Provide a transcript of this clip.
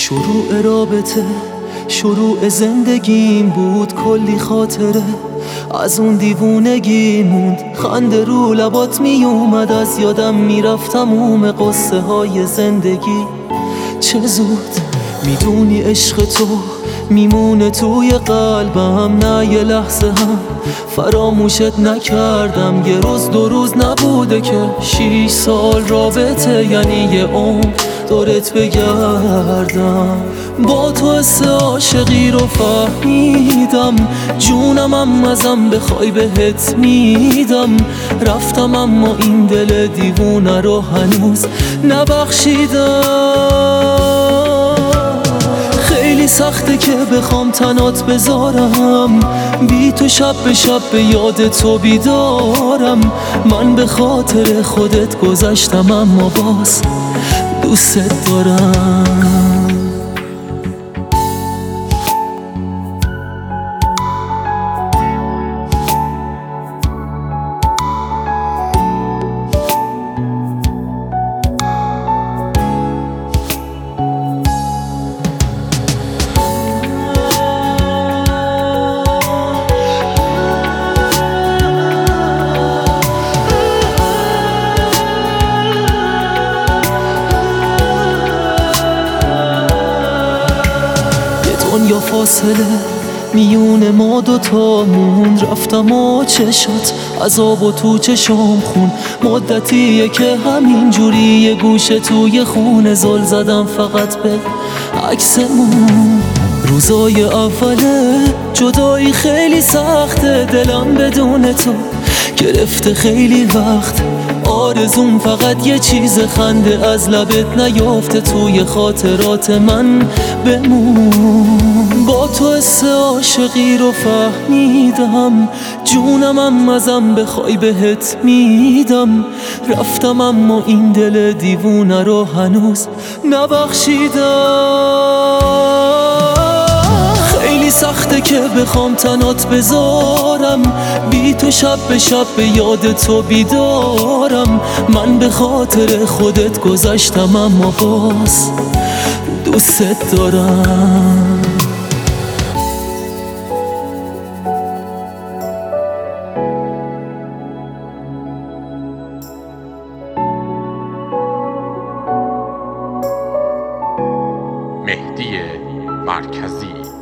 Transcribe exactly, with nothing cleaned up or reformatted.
شروع رابطه، شروع زندگیم بود، کلی خاطره از اون دیوونگی موند. خنده رو لبات می اومد، از یادم میرفت تموم قصه های زندگی. چه زود میدونی عشق تو میمونه توی قلبم، نه یه لحظه هم فراموشت نکردم. یه روز دو روز نبوده که شیش سال رابطه، یعنی یه عمر دورت بگردم. با تو حس عاشقی رو فهمیدم، جونم هم ازم بخوای بهت میدم. رفتم اما این دل دیوونه رو هنوز نبخشیدم. خیلی سخته که بخوام تنات بذارم، بی تو شب به شب به یاد تو بیدارم. من به خاطر خودت گذشتم اما باز دوست دارم. دنیا فاصله میون ما دوتا موند، رفتم و چشات عذاب و تو چشام خون. مدتیه که همین جوری یه گوشه توی خونه زل زدم فقط به عکسمون. روزای اوله جدایی خیلی سخته، دلم بدون تو گرفته خیلی وقت. آرزوم فقط یه چیز خنده از لبت نیافته، توی خاطرات من بمون. با تو حس عاشقی رو فهمیدم، جونم هم ازم بخوای بهت میدم. رفتم اما این دل دیوونه رو هنوز نبخشیدم. خیلی سخته که بخوام تنات بذارم، بی تو شب به شب به یاد تو بیدارم. من به خاطر خودت گذشتم اما باز دوست دارم. مهدی مرکزی